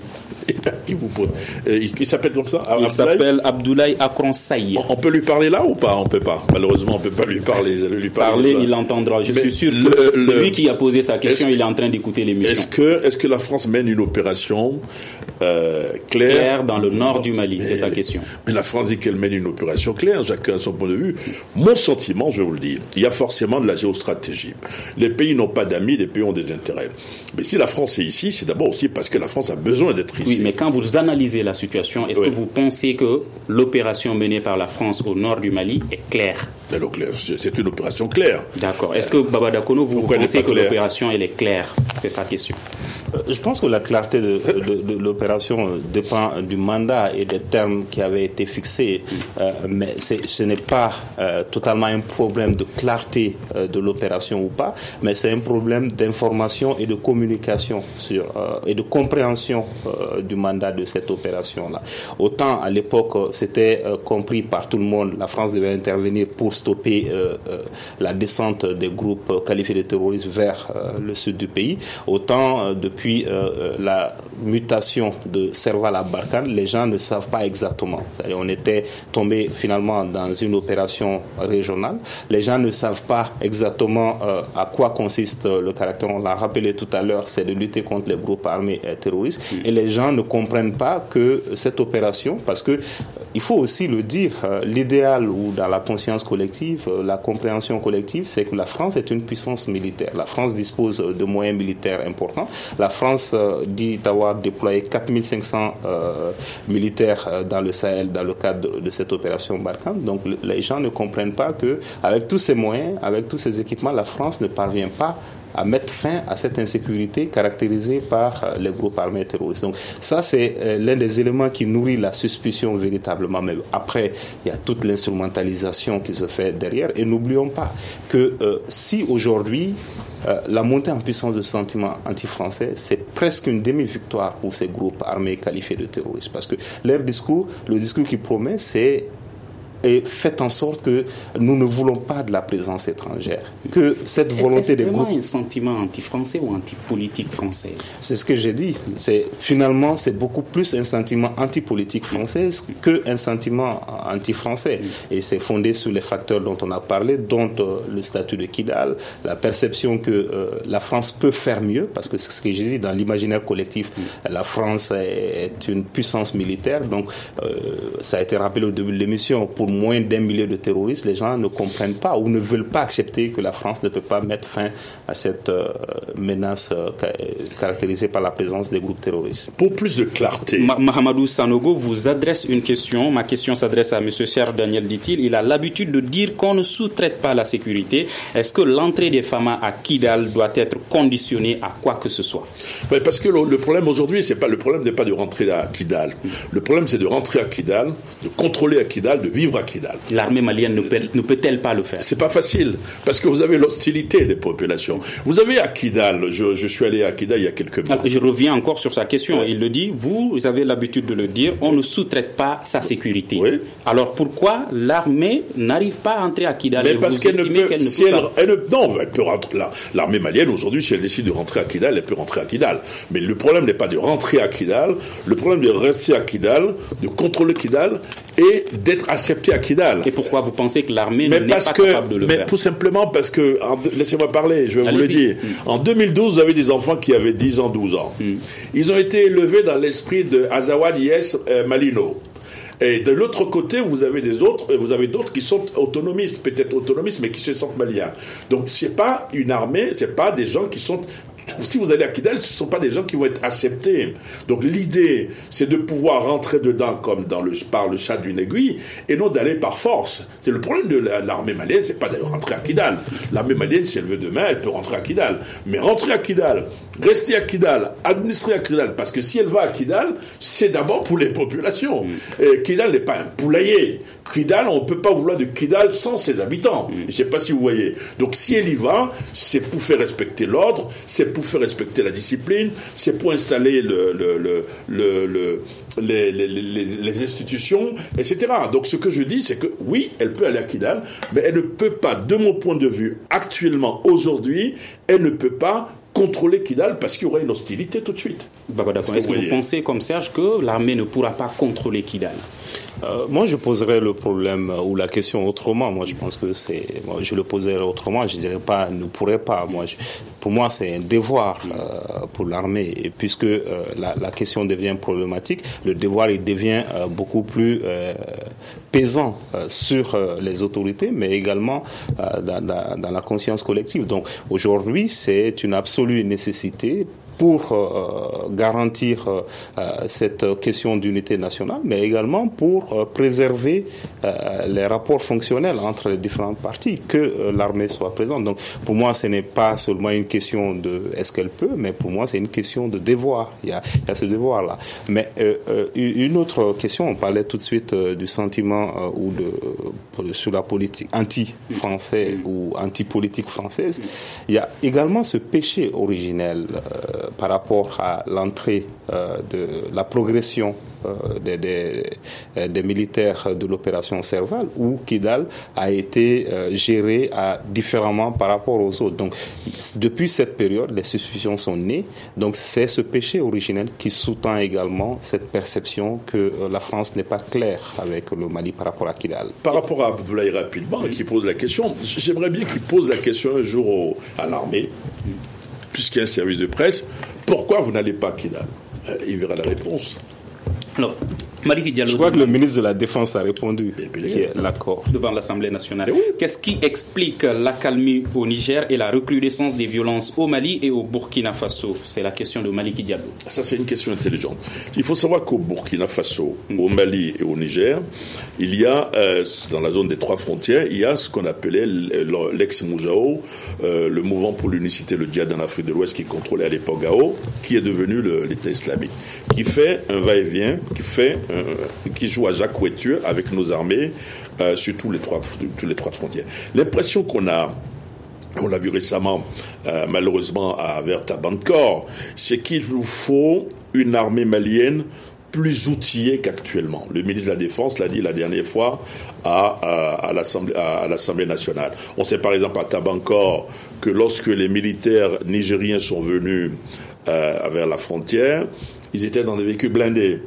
Qui vous pose il, il s'appelle comme ça? Il Abdoulaye s'appelle Abdoulaye Akron Saïe. On, on peut lui parler là ou pas? On peut pas. Malheureusement, on peut pas lui parler. Lui parler, parler il entendra. Je Mais suis sûr le, que le, c'est lui qui a posé sa question. Il est en train d'écouter l'émission. Est-ce que, est-ce que la France mène une opération euh, claire, claire dans le nord du Mali? C'est sa question. Mais la France dit qu'elle mène une opération claire. Chacun a son point de vue. Mon sentiment, je vais vous le dire, il y a forcément de la géostratégie. Les pays n'ont pas d'amis, les pays ont des intérêts. Mais si la France est ici, c'est d'abord aussi parce que la France a besoin d'être ici. Oui, mais quand vous analysez la situation, est-ce oui. que vous pensez que l'opération menée par la France au nord du Mali est claire? Mais c'est une opération claire. D'accord. Est-ce que Baba Dakono, vous, vous pensez que clair. l'opération elle est claire? C'est sa question. Je pense que la clarté de, de, de l'opération dépend du mandat et des termes qui avaient été fixés. Euh, mais c'est, ce n'est pas euh, totalement un problème de clarté euh, de l'opération ou pas, mais c'est un problème d'information et de communication sur, euh, et de compréhension euh, du mandat de cette opération-là. Autant à l'époque, c'était euh, compris par tout le monde, la France devait intervenir pour stopper euh, euh, la descente des groupes qualifiés de terroristes vers euh, le sud du pays. Autant euh, depuis euh, la mutation de Serval à Barkhane, les gens ne savent pas exactement. C'est-à-dire, on était tombé finalement dans une opération régionale. Les gens ne savent pas exactement euh, à quoi consiste le caractère. On l'a rappelé tout à l'heure, c'est de lutter contre les groupes armés euh, terroristes. Mmh. Et les gens ne comprennent pas que cette opération, parce que euh, il faut aussi le dire, euh, l'idéal ou dans la conscience collective, euh, la compréhension collective, c'est que la France est une puissance militaire. La France dispose de moyens militaires importants. La France euh, dit avoir déployé quatre mille cinq cents euh, militaires euh, dans le Sahel dans le cadre de, de cette opération Barkhane. Donc le, les gens ne comprennent pas que avec tous ces moyens, avec tous ces équipements, la France ne parvient pas à mettre fin à cette insécurité caractérisée par euh, les groupes armés terroristes. Donc ça, c'est euh, l'un des éléments qui nourrit la suspicion véritablement. Mais après, il y a toute l'instrumentalisation qui se fait derrière. Et n'oublions pas que euh, si aujourd'hui, Euh, la montée en puissance de sentiments anti-français, c'est presque une demi-victoire pour ces groupes armés qualifiés de terroristes. Parce que leur discours, le discours qu'ils promettent, c'est et faites en sorte que nous ne voulons pas de la présence étrangère. Que cette volonté est-ce, est-ce des groupes... vraiment un sentiment anti-français ou anti-politique française? C'est ce que j'ai dit. C'est, finalement, c'est beaucoup plus un sentiment anti-politique française qu'un sentiment anti-français. Et c'est fondé sur les facteurs dont on a parlé, dont euh, le statut de Kidal, la perception que euh, la France peut faire mieux, parce que c'est ce que j'ai dit, dans l'imaginaire collectif, la France est une puissance militaire. Donc, euh, ça a été rappelé au début de l'émission, pour moins d'un millier de terroristes, les gens ne comprennent pas ou ne veulent pas accepter que la France ne peut pas mettre fin à cette euh, menace euh, caractérisée par la présence des groupes terroristes. Pour plus de clarté... Ma- Mahamadou Sanogo vous adresse une question. Ma question s'adresse à M. Serre Daniel, dit-il. Il a l'habitude de dire qu'on ne sous-traite pas la sécurité. Est-ce que l'entrée des Fama à Kidal doit être conditionnée à quoi que ce soit? Ouais, parce que le, le problème aujourd'hui, c'est pas, le problème n'est pas de rentrer à Kidal. Le problème, c'est de rentrer à Kidal, de contrôler à Kidal, de vivre à Kidal. L'armée malienne ne, peut, ne peut-elle pas le faire? C'est pas facile, parce que vous avez l'hostilité des populations. Vous avez à Kidal, je, je suis allé à Kidal il y a quelques mois. Je reviens encore sur sa question. Ouais. Il le dit, vous, vous avez l'habitude de le dire, on ne sous-traite pas sa sécurité. Oui. Alors pourquoi l'armée n'arrive pas à entrer à Kidal? Mais parce qu'elle ne peut, qu'elle ne si peut elle, pas. Elle ne, non, elle peut rentrer, la, l'armée malienne aujourd'hui, si elle décide de rentrer à Kidal, elle peut rentrer à Kidal. Mais le problème n'est pas de rentrer à Kidal, le problème est de rester à Kidal, de contrôler Kidal et d'être accepté à Kidal. Et pourquoi vous pensez que l'armée mais n'est pas que, capable de le mais faire? Tout simplement parce que, en, laissez-moi parler, je vais Allez-y. vous le dire. Mmh. En deux mille douze, vous avez des enfants qui avaient dix ans, douze ans. Mmh. Ils ont été élevés dans l'esprit de Azawad Yes euh, Malino. Et de l'autre côté, vous avez des autres, vous avez d'autres qui sont autonomistes, peut-être autonomistes, mais qui se sentent maliens. Donc, c'est pas une armée, c'est pas des gens qui sont... Si vous allez à Kidal, ce ne sont pas des gens qui vont être acceptés. Donc l'idée, c'est de pouvoir rentrer dedans comme dans le, par le chat d'une aiguille, et non d'aller par force. C'est le problème de la, l'armée malienne, c'est pas d'aller rentrer à Kidal. L'armée malienne, si elle veut demain, elle peut rentrer à Kidal. Mais rentrer à Kidal, rester à Kidal, administrer à Kidal, parce que si elle va à Kidal, c'est d'abord pour les populations. Mm. Et Kidal n'est pas un poulailler. Kidal, on ne peut pas vouloir de Kidal sans ses habitants. Mm. Je ne sais pas si vous voyez. Donc si elle y va, c'est pour faire respecter l'ordre, c'est pour faire respecter la discipline, c'est pour installer le, le, le, le, le, les, les, les, les institutions, et cetera. Donc ce que je dis, c'est que oui, elle peut aller à Kidal, mais elle ne peut pas, de mon point de vue, actuellement, aujourd'hui, elle ne peut pas contrôler Kidal parce qu'il y aura une hostilité tout de suite. Bah, bah, d'accord. Est-ce que vous, vous pensez, comme Serge, que l'armée ne pourra pas contrôler Kidal? Euh, moi, je poserais le problème euh, ou la question autrement. Moi, je pense que c'est, moi, je le poserais autrement. Je dirais pas ne pourrait pas. Moi, je, pour moi, c'est un devoir euh, pour l'armée. Et puisque euh, la, la question devient problématique, le devoir il devient euh, beaucoup plus euh, pesant euh, sur euh, les autorités, mais également euh, dans, dans, dans la conscience collective. Donc, aujourd'hui, c'est une absolue nécessité pour euh, garantir euh, cette question d'unité nationale, mais également pour euh, préserver euh, les rapports fonctionnels entre les différentes parties, que euh, l'armée soit présente. Donc, pour moi, ce n'est pas seulement une question de est-ce qu'elle peut, mais pour moi, c'est une question de devoir. Il y a, il y a ce devoir-là. Mais euh, euh, une autre question, on parlait tout de suite euh, du sentiment euh, ou de euh, sur la politique anti-française mmh. ou anti-politique française. Il y a également ce péché originel euh, par rapport à l'entrée euh, de la progression euh, des, des, des militaires de l'opération Serval, où Kidal a été euh, géré à, différemment par rapport aux autres. Donc, depuis cette période, les suspicions sont nées. Donc, c'est ce péché originel qui sous-tend également cette perception que euh, la France n'est pas claire avec le Mali par rapport à Kidal. Par rapport à Abdoulaye rapidement, qui pose la question, j'aimerais bien qu'il pose la question un jour au, à l'armée, puisqu'il y a un service de presse, pourquoi vous n'allez pas à Kidal? Il verra la réponse. Alors, Maliki Diallo, je crois que le ministre de la Défense a répondu, qui est l'accord. Devant l'Assemblée nationale. Oui. Qu'est-ce qui explique l'accalmie au Niger et la recrudescence des violences au Mali et au Burkina Faso? C'est la question de Maliki Diallo. Ça, c'est une question intelligente. Il faut savoir qu'au Burkina Faso, mmh. au Mali et au Niger, il y a, euh, dans la zone des trois frontières, il y a ce qu'on appelait l'ex-Moujao, euh, le mouvement pour l'unicité, le djihad en Afrique de l'Ouest, qui contrôlait à l'époque Gao, qui est devenu le, l'État islamique, qui fait un va-et-vient, qui fait euh, qui joue à Jacques Ouéture avec nos armées euh, sur tous les trois, tous les trois frontières. L'impression qu'on a, on l'a vu récemment, euh, malheureusement, à, vers Tabankor, c'est qu'il nous faut une armée malienne plus outillée qu'actuellement. Le ministre de la Défense l'a dit la dernière fois à, à, à, l'Assemblée, à, à l'Assemblée nationale. On sait par exemple à Tabankor que lorsque les militaires nigériens sont venus euh, vers la frontière, ils étaient dans des véhicules blindés.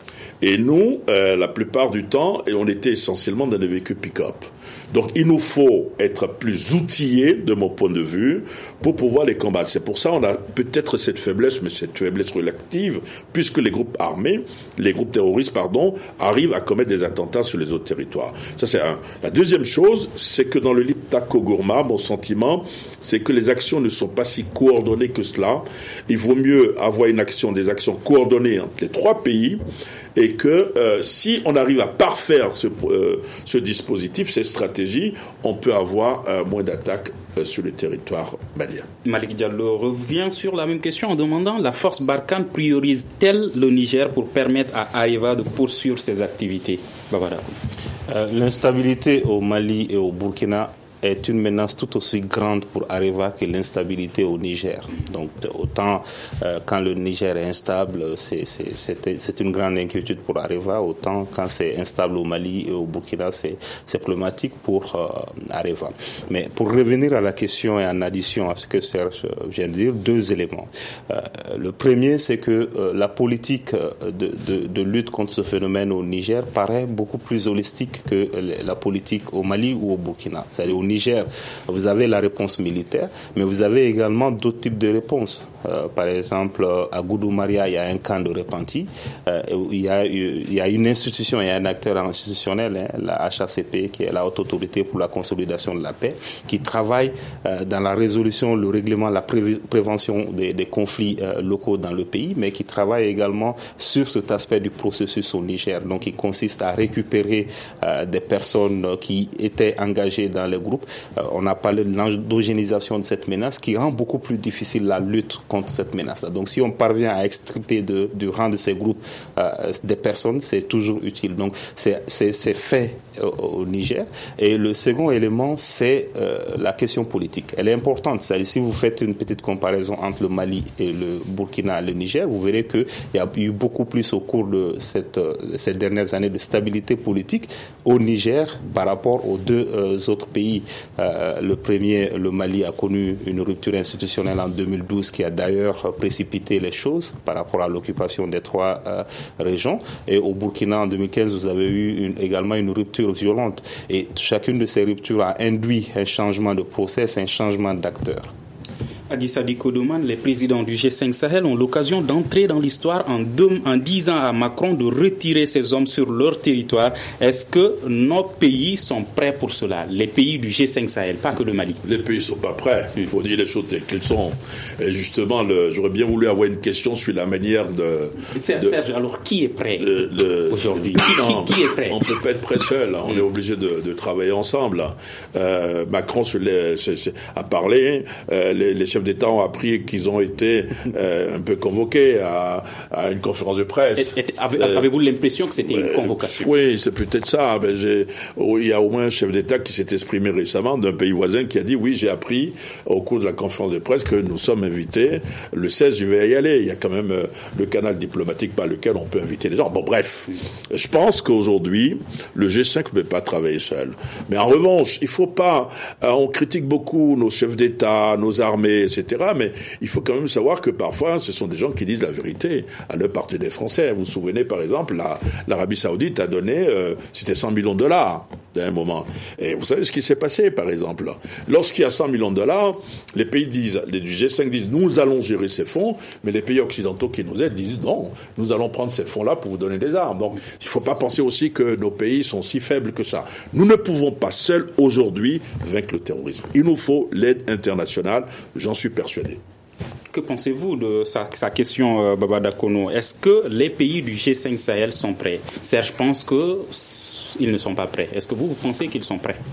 Et nous, euh, la plupart du temps, on était essentiellement dans des véhicules pick-up. Donc, il nous faut être plus outillés, de mon point de vue, pour pouvoir les combattre. C'est pour ça qu'on a peut-être cette faiblesse, mais cette faiblesse relative, puisque les groupes armés, les groupes terroristes, pardon, arrivent à commettre des attentats sur les autres territoires. Ça, c'est un. La deuxième chose, c'est que dans le Liptako-Gourma, mon sentiment, c'est que les actions ne sont pas si coordonnées que cela. Il vaut mieux avoir une action, des actions coordonnées entre les trois pays, et que euh, si on arrive à parfaire ce, euh, ce dispositif, cette stratégie, on peut avoir euh, moins d'attaques euh, sur le territoire malien. Malik Diallo revient sur la même question en demandant: la force Barkhane priorise-t-elle le Niger pour permettre à Areva de poursuivre ses activités? Babara. Euh, l'instabilité au Mali et au Burkina est une menace tout aussi grande pour Areva que l'instabilité au Niger. Donc, autant euh, quand le Niger est instable, c'est, c'est, c'est, c'est une grande inquiétude pour Areva, autant quand c'est instable au Mali et au Burkina, c'est, c'est problématique pour euh, Areva. Mais pour revenir à la question et en addition à ce que Serge vient de dire, deux éléments. Euh, le premier, c'est que euh, la politique de, de, de lutte contre ce phénomène au Niger paraît beaucoup plus holistique que la politique au Mali ou au Burkina. C'est-à-dire au Niger, vous avez la réponse militaire, mais vous avez également d'autres types de réponses. Euh, par exemple, à Goudou-Maria, il y a un camp de repentis. Euh, il, y a, il y a une institution, il y a un acteur institutionnel, hein, la H A C P, qui est la Haute Autorité pour la Consolidation de la Paix, qui travaille euh, dans la résolution, le règlement, la pré- prévention des, des conflits euh, locaux dans le pays, mais qui travaille également sur cet aspect du processus au Niger. Donc, il consiste à récupérer euh, des personnes qui étaient engagées dans les groupes. Euh, on a parlé de l'endogénisation de cette menace qui rend beaucoup plus difficile la lutte contre cette menace-là. Donc, si on parvient à extirper de, du rang de ces groupes euh, des personnes, c'est toujours utile. Donc, c'est, c'est, c'est fait au, au Niger. Et le second élément, c'est euh, la question politique. Elle est importante. C'est-à-dire, si vous faites une petite comparaison entre le Mali et le Burkina et le Niger, vous verrez qu'il y a eu beaucoup plus au cours de cette, euh, ces dernières années de stabilité politique au Niger par rapport aux deux euh, autres pays Euh, le premier, le Mali, a connu une rupture institutionnelle en deux mille douze qui a d'ailleurs précipité les choses par rapport à l'occupation des trois euh, régions. Et au Burkina, en deux mille quinze, vous avez eu une, également une rupture violente. Et chacune de ces ruptures a induit un changement de process, un changement d'acteurs. Adi Sadiko demande, les présidents du G cinq Sahel ont l'occasion d'entrer dans l'histoire en, deux, en disant à Macron de retirer ses hommes sur leur territoire. Est-ce que nos pays sont prêts pour cela? Les pays du G cinq Sahel, pas que le Mali. Les pays ne sont pas prêts. Il faut dire les choses telles qu'elles sont. Et justement, le, j'aurais bien voulu avoir une question sur la manière de... Serge, de, Serge alors qui est prêt de, de, aujourd'hui? Non, qui, qui est prêt? On ne peut pas être prêt seul. On mm. est obligé de, de travailler ensemble. Euh, Macron sur les, c'est, c'est, a parlé. Euh, les, les chefs d'État ont appris qu'ils ont été euh, un peu convoqués à, à une conférence de presse. Et, et, avez, euh, avez-vous l'impression que c'était une convocation? Oui, c'est peut-être ça. Ben, j'ai, il y a au moins un chef d'État qui s'est exprimé récemment d'un pays voisin qui a dit oui, j'ai appris au cours de la conférence de presse que nous sommes invités. Le seize, je vais y aller. Il y a quand même euh, le canal diplomatique par lequel on peut inviter les gens. Bon, bref. Je pense qu'aujourd'hui, le G cinq ne peut pas travailler seul. Mais en revanche, il faut pas... Euh, on critique beaucoup nos chefs d'État, nos armées, et cetera. Mais il faut quand même savoir que parfois, ce sont des gens qui disent la vérité à leurs partenaires français. Vous vous souvenez, par exemple, la, l'Arabie Saoudite a donné, euh, c'était cent millions de dollars à un moment. Et vous savez ce qui s'est passé, par exemple. Lorsqu'il y a cent millions de dollars, les pays disent, les du G cinq disent, nous allons gérer ces fonds, mais les pays occidentaux qui nous aident disent, non, nous allons prendre ces fonds-là pour vous donner des armes. Donc, il ne faut pas penser aussi que nos pays sont si faibles que ça. Nous ne pouvons pas seuls, aujourd'hui, vaincre le terrorisme. Il nous faut l'aide internationale, j'en suis persuadé. Que pensez-vous de sa, sa question, euh, Baba Dakono? Est-ce que les pays du G cinq Sahel sont prêts? Serge pense qu'ils ne sont pas prêts. Est-ce que vous, vous pensez qu'ils sont prêts?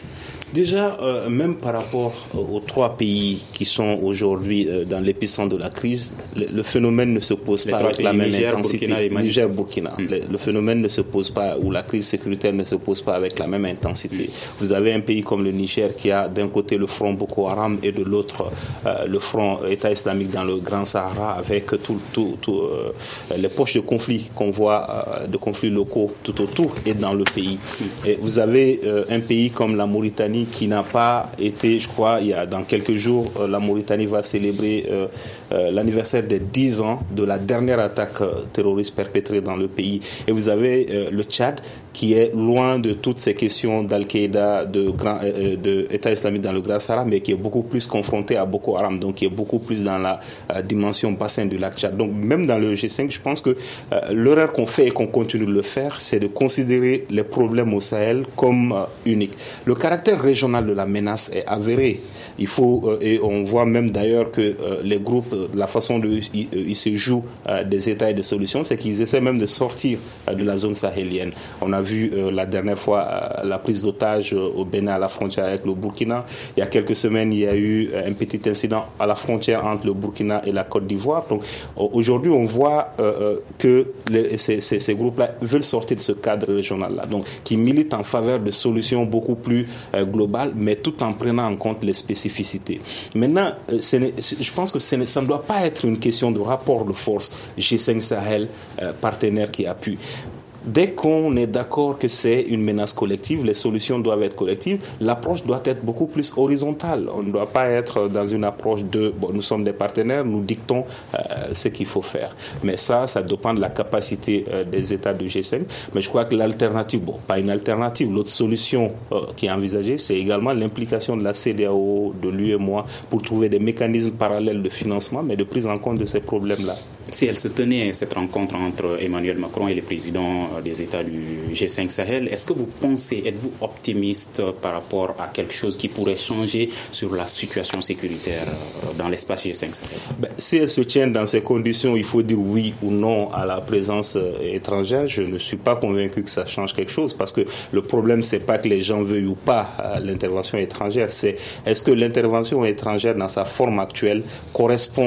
Déjà, euh, même par rapport aux trois pays qui sont aujourd'hui euh, dans l'épicentre de la crise, le, le phénomène ne se pose les pas avec la même Niger, intensité. Burkina et Mali. Niger, Burkina. Mm. Le, le phénomène ne se pose pas, ou la crise sécuritaire ne se pose pas avec la même intensité. Mm. Vous avez un pays comme le Niger qui a d'un côté le front Boko Haram et de l'autre euh, le front État islamique dans le Grand Sahara, avec tout, tout, tout, euh, les poches de conflits qu'on voit, euh, de conflits locaux tout autour et dans le pays. Mm. Et vous avez euh, un pays comme la Mauritanie qui n'a pas été, je crois, il y a dans quelques jours, euh, la Mauritanie va célébrer euh, euh, l'anniversaire des dix ans de la dernière attaque euh, terroriste perpétrée dans le pays. Et vous avez euh, le Tchad qui est loin de toutes ces questions d'Al-Qaïda, de, grand, euh, de État islamique dans le Grand Sahara, mais qui est beaucoup plus confronté à Boko Haram, donc qui est beaucoup plus dans la euh, dimension bassin du lac Tchad. Donc même dans le G cinq, je pense que euh, l'erreur qu'on fait et qu'on continue de le faire, c'est de considérer les problèmes au Sahel comme euh, uniques. Le caractère régional de la menace est avéré. Il faut, euh, et on voit même d'ailleurs que euh, les groupes, euh, la façon dont ils, euh, ils se jouent euh, des États et des solutions, c'est qu'ils essaient même de sortir euh, de la zone sahélienne. On a vu euh, la dernière fois euh, la prise d'otages euh, au Bénin à la frontière avec le Burkina. Il y a quelques semaines, il y a eu euh, un petit incident à la frontière entre le Burkina et la Côte d'Ivoire. Donc aujourd'hui, on voit euh, que les, ces, ces, ces groupes-là veulent sortir de ce cadre régional-là, donc qui militent en faveur de solutions beaucoup plus euh, globales, mais tout en prenant en compte les spécificités. Maintenant, euh, ce n'est, je pense que ce n'est, ça ne doit pas être une question de rapport de force G cinq Sahel, euh, partenaire qui appuie. Dès qu'on est d'accord que c'est une menace collective, les solutions doivent être collectives, l'approche doit être beaucoup plus horizontale. On ne doit pas être dans une approche de bon, nous sommes des partenaires, nous dictons euh, ce qu'il faut faire. Mais ça, ça dépend de la capacité euh, des États du G cinq. Mais je crois que l'alternative, bon, pas une alternative, l'autre solution euh, qui est envisagée, c'est également l'implication de la C D A O, de l'U E M O A, pour trouver des mécanismes parallèles de financement, mais de prise en compte de ces problèmes-là. Si elle se tenait, cette rencontre entre Emmanuel Macron et les présidents des États du G cinq Sahel, est-ce que vous pensez, êtes-vous optimiste par rapport à quelque chose qui pourrait changer sur la situation sécuritaire dans l'espace G cinq Sahel? Ben, si elle se tient dans ces conditions, il faut dire oui ou non à la présence étrangère. Je ne suis pas convaincu que ça change quelque chose, parce que le problème, c'est pas que les gens veuillent ou pas l'intervention étrangère, c'est est-ce que l'intervention étrangère dans sa forme actuelle correspond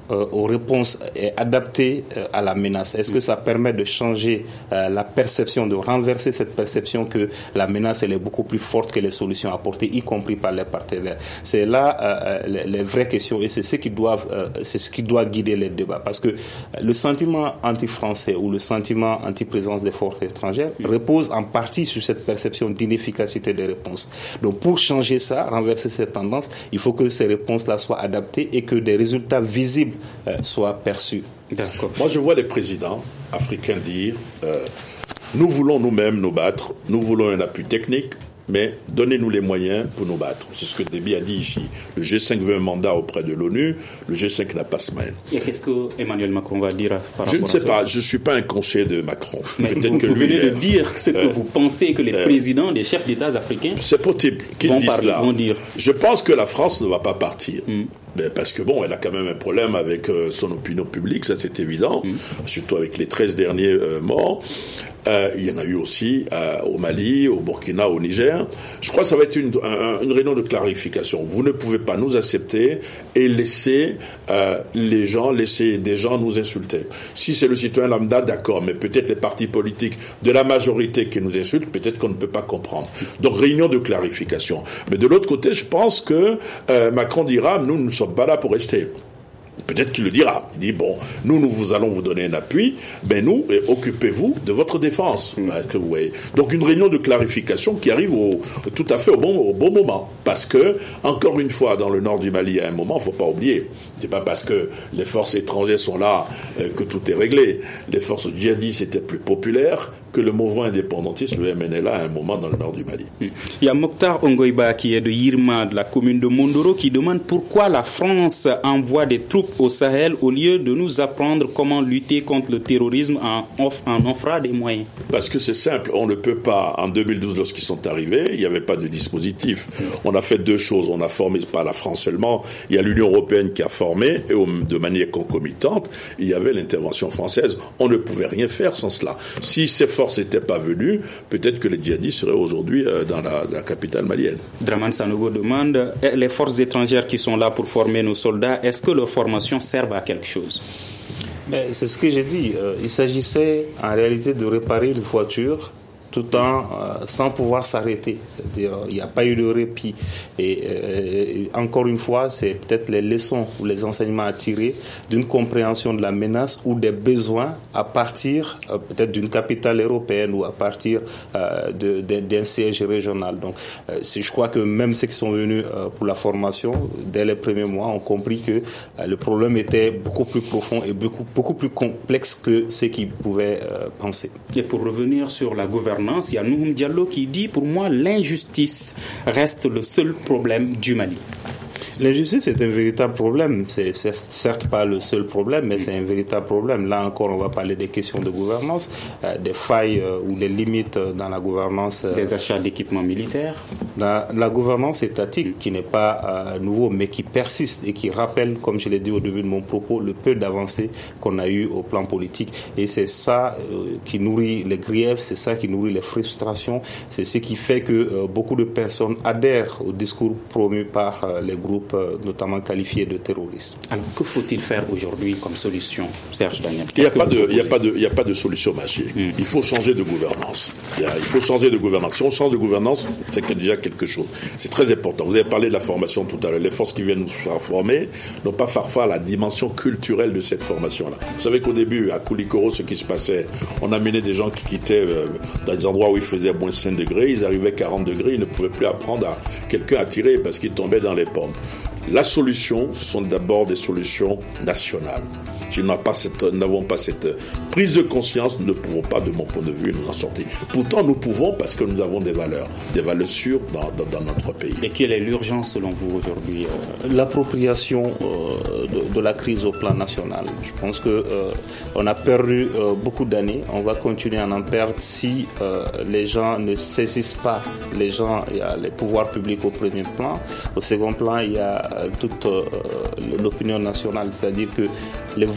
euh, aux réponses est adapté euh, à la menace? Est-ce que ça permet de changer euh, la perception, de renverser cette perception que la menace elle est beaucoup plus forte que les solutions apportées, y compris par les partenaires? C'est là euh, les, les vraies questions et c'est ce qui doit, euh, c'est ce qui doit guider les débats. Parce que le sentiment anti-français ou le sentiment anti-présence des forces étrangères mmh. repose en partie sur cette perception d'inefficacité des réponses. Donc pour changer ça, renverser cette tendance, il faut que ces réponses-là soient adaptées et que des résultats visibles euh, soient perçus. D'accord. Moi, je vois les présidents africains dire euh, nous voulons nous-mêmes nous battre, nous voulons un appui technique, mais donnez-nous les moyens pour nous battre. C'est ce que Déby a dit ici. Le G cinq veut un mandat auprès de l'ONU, le G cinq n'a pas ce moyen. Et qu'est-ce que Emmanuel Macron va dire par rapport à ça? Je ne sais pas, je ne suis pas un conseiller de Macron. Mais peut-être vous, que vous lui, venez de dire ce que euh, vous pensez que les euh, présidents, les chefs d'État africains c'est possible qu'ils disent là. Je pense que la France ne va pas partir. Mm. Ben parce que bon, elle a quand même un problème avec euh, son opinion publique, ça c'est évident, mm. surtout avec les treize derniers euh, morts. Euh, il y en a eu aussi euh, au Mali, au Burkina, au Niger. Je crois que ça va être une, un, une réunion de clarification. Vous ne pouvez pas nous accepter et laisser euh, les gens, laisser des gens nous insulter. Si c'est le citoyen lambda, d'accord, mais peut-être les partis politiques de la majorité qui nous insultent, peut-être qu'on ne peut pas comprendre. Donc réunion de clarification. Mais de l'autre côté, je pense que euh, Macron dira, nous ne sommes pas là pour rester. Peut-être qu'il le dira. Il dit, bon, nous, nous vous allons vous donner un appui, ben nous, eh, occupez-vous de votre défense. Mmh. Est-ce que vous voyez ? Donc une réunion de clarification qui arrive au, tout à fait au bon, au bon moment. Parce que, encore une fois, dans le nord du Mali, à un moment, il ne faut pas oublier, c'est pas parce que les forces étrangères sont là euh, que tout est réglé. Les forces djihadistes étaient plus populaires que le mouvement indépendantiste, le M N L A, à un moment dans le nord du Mali. Il y a Mokhtar Ongoïba qui est de Yirma, de la commune de Mondoro, qui demande pourquoi la France envoie des troupes au Sahel au lieu de nous apprendre comment lutter contre le terrorisme en, off, en offrant des moyens. Parce que c'est simple, on ne peut pas, en deux mille douze, lorsqu'ils sont arrivés, il n'y avait pas de dispositif. On a fait deux choses, on a formé, pas la France seulement, il y a l'Union européenne qui a formé, et de manière concomitante, il y avait l'intervention française. On ne pouvait rien faire sans cela. Si ces forces n'étaient pas venues, peut-être que les djihadistes seraient aujourd'hui euh, dans, la, dans la capitale malienne. Draman Sanogo demande, les forces étrangères qui sont là pour former nos soldats, est-ce que leur formation sert à quelque chose? Mais c'est ce que j'ai dit. Euh, il s'agissait en réalité de réparer une voiture tout en euh, sans pouvoir s'arrêter. C'est-à-dire, il n'y a pas eu de répit. Et, euh, et encore une fois, c'est peut-être les leçons ou les enseignements à tirer d'une compréhension de la menace ou des besoins à partir euh, peut-être d'une capitale européenne ou à partir euh, de, de, d'un siège régional. Donc, euh, c'est, je crois que même ceux qui sont venus euh, pour la formation, dès les premiers mois, ont compris que euh, le problème était beaucoup plus profond et beaucoup, beaucoup plus complexe que ce qu'ils pouvaient euh, penser. Et pour revenir sur la gouvernance, il y a Nouhoum Diallo qui dit, pour moi, l'injustice reste le seul problème du Mali. L'injustice est un véritable problème. C'est, c'est certes pas le seul problème, mais c'est un véritable problème. Là encore, on va parler des questions de gouvernance, euh, des failles euh, ou des limites dans la gouvernance. Euh, des achats d'équipements militaires. La, la gouvernance étatique, mmh. qui n'est pas euh, nouveau, mais qui persiste et qui rappelle, comme je l'ai dit au début de mon propos, le peu d'avancées qu'on a eu au plan politique. Et c'est ça euh, qui nourrit les griefs, c'est ça qui nourrit les frustrations, c'est ce qui fait que euh, beaucoup de personnes adhèrent au discours promu par euh, les groupes notamment qualifiés de terroristes. Alors, que faut-il faire aujourd'hui comme solution, Serge Daniel? Il n'y a, a, a pas de solution magique. Mm. Il faut changer de gouvernance. Il, a, il faut changer de gouvernance. Si on change de gouvernance, c'est qu'il y a déjà quelque chose. C'est très important. Vous avez parlé de la formation tout à l'heure. Les forces qui viennent nous faire former n'ont pas parfois la dimension culturelle de cette formation-là. Vous savez qu'au début, à Koulikoro, ce qui se passait, on amenait des gens qui quittaient euh, dans des endroits où il faisait moins cinq degrés, ils arrivaient à quarante degrés, ils ne pouvaient plus apprendre à quelqu'un à tirer parce qu'ils tombaient dans les pommes. La solution, ce sont d'abord des solutions nationales. Si nous n'avons pas cette, n'avons pas cette prise de conscience, nous ne pouvons pas, de mon point de vue, nous en sortir. Pourtant, nous pouvons parce que nous avons des valeurs, des valeurs sûres dans, dans, dans notre pays. Et quelle est l'urgence selon vous aujourd'hui? euh... L'appropriation euh, de, de la crise au plan national. Je pense que euh, on a perdu euh, beaucoup d'années. On va continuer à en perdre si euh, les gens ne saisissent pas. Les gens, il y a les pouvoirs publics au premier plan. Au second plan, il y a toute euh, l'opinion nationale, c'est-à-dire que les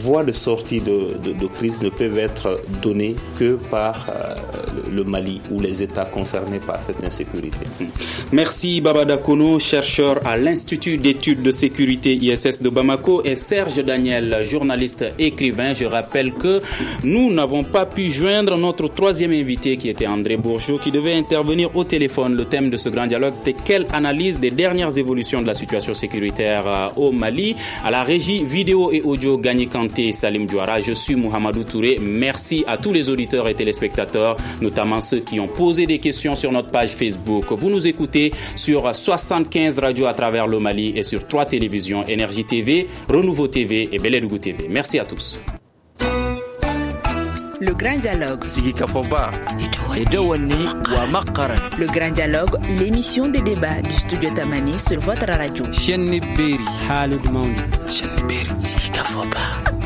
voies de sortie de, de, de crise ne peuvent être données que par euh, le Mali ou les États concernés par cette insécurité. Merci Babada Kono, chercheur à l'Institut d'études de sécurité I S S de Bamako, et Serge Daniel, journaliste écrivain. Je rappelle que nous n'avons pas pu joindre notre troisième invité qui était André Bourgeot, qui devait intervenir au téléphone. Le thème de ce grand dialogue était quelle analyse des dernières évolutions de la situation sécuritaire au Mali. À la régie vidéo et audio, Gagné Kanté et Salim Douara. Je suis Mohamedou Touré. Merci à tous les auditeurs et téléspectateurs, notamment ceux qui ont posé des questions sur notre page Facebook. Vous nous écoutez sur soixante-quinze radios à travers le Mali et sur trois télévisions, Énergie T V, Renouveau T V et Beledougou T V. Merci à tous. Le Grand Dialogue. Sigi Kafoba. Le Grand Dialogue, l'émission des débats du studio Tamani sur votre radio. Shenni Beri. Halud Mauni. Shenni Beri. Sigi Kafoba.